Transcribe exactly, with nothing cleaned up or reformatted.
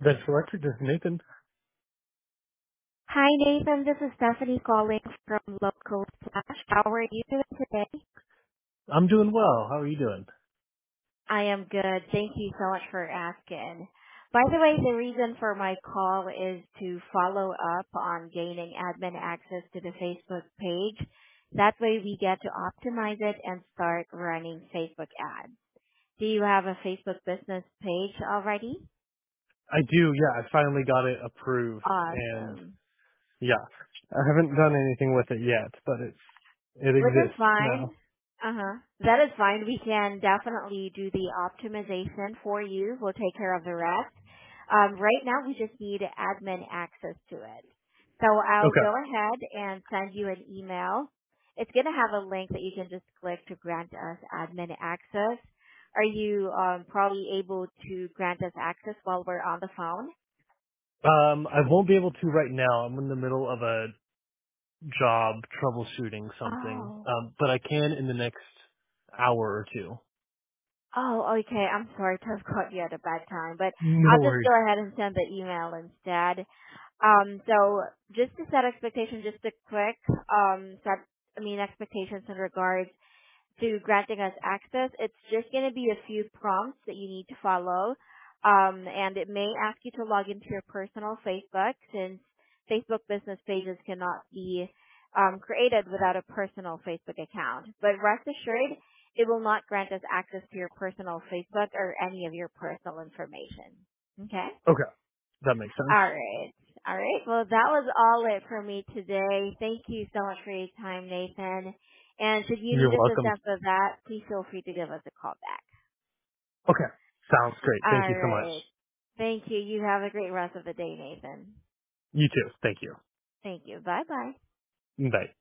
That's electric. This is Nathan. Hi, Nathan. This is Stephanie calling from Local Flash. How are you doing today? I'm doing well. How are you doing? I am good. Thank you so much for asking. By the way, the reason for my call is to follow up on gaining admin access to the Facebook page. That way we get to optimize it and start running Facebook ads. Do you have a Facebook business page already? I do. Yeah, I finally got it approved, and Awesome. yeah, I haven't done anything with it yet, but it's it Which is exists fine. now. Uh-huh. That is fine. We can definitely do the optimization for you. We'll take care of the rest. Um, right now, we just need admin access to it. So I'll Okay. go ahead and send you an email. It's going to have a link that you can just click to grant us admin access. Are you um, probably able to grant us access while we're on the phone? Um, I won't be able to right now. I'm in the middle of a job troubleshooting something, Oh. um, but I can in the next hour or two. Oh, okay. I'm sorry to have caught you at a bad time, but No I'll just worries. go ahead and send the email instead. Um, so just to set expectations, just a quick um, set, I mean expectations in regards to granting us access. It's just going to be a few prompts that you need to follow. Um, and it may ask you to log into your personal Facebook since Facebook business pages cannot be um, created without a personal Facebook account. But rest assured, it will not grant us access to your personal Facebook or any of your personal information. Okay? Okay, that makes sense. All right. All right. Well, that was all it for me today. Thank you so much for your time, Nathan. And should you You're need welcome. assistance with that, please feel free to give us a call back. Okay, sounds great. Thank All you so much. right. Thank you. You have a great rest of the day, Nathan. You too. Thank you. Thank you. Bye bye. Bye.